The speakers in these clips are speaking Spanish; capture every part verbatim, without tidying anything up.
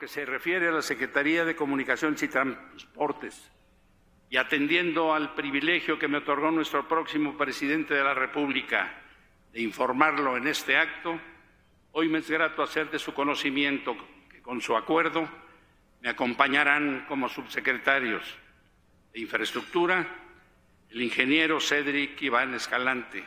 que se refiere a la Secretaría de Comunicaciones y Transportes, y atendiendo al privilegio que me otorgó nuestro próximo presidente de la República de informarlo en este acto, hoy me es grato hacer de su conocimiento que con su acuerdo me acompañarán como subsecretarios de Infraestructura el ingeniero Cédric Iván Escalante,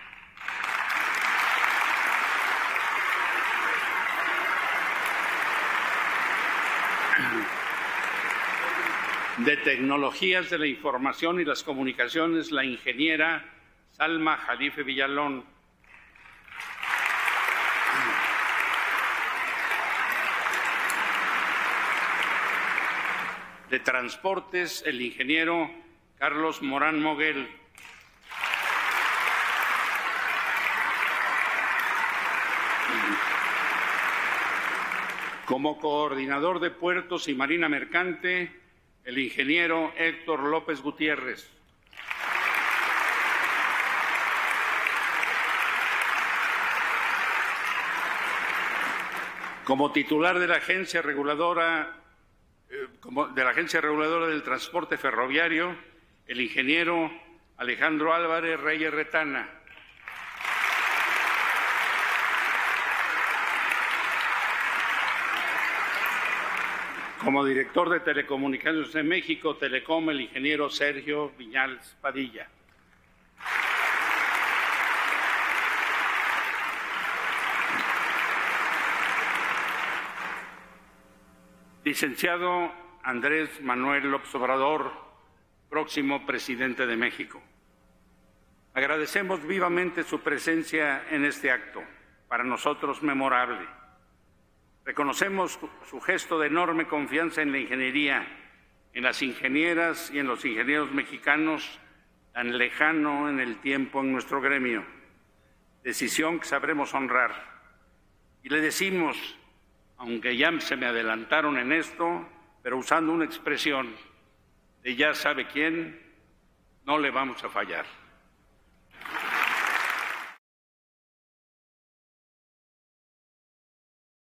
de Tecnologías de la Información y las Comunicaciones, la ingeniera Salma Jalife Villalón, de Transportes, el ingeniero Carlos Morán Moguel, como coordinador de Puertos y Marina Mercante, el ingeniero Héctor López Gutiérrez. Como titular de la Agencia Reguladora, eh, como de la Agencia Reguladora del Transporte Ferroviario, el ingeniero Alejandro Álvarez Reyes Retana. Como director de Telecomunicaciones de México, Telecom, el ingeniero Sergio Viñals Padilla. Licenciado Andrés Manuel López Obrador, próximo presidente de México. Agradecemos vivamente su presencia en este acto, para nosotros memorable. Reconocemos su gesto de enorme confianza en la ingeniería, en las ingenieras y en los ingenieros mexicanos, tan lejano en el tiempo en nuestro gremio, decisión que sabremos honrar. Y le decimos, aunque ya se me adelantaron en esto, pero usando una expresión de ya sabe quién, no le vamos a fallar.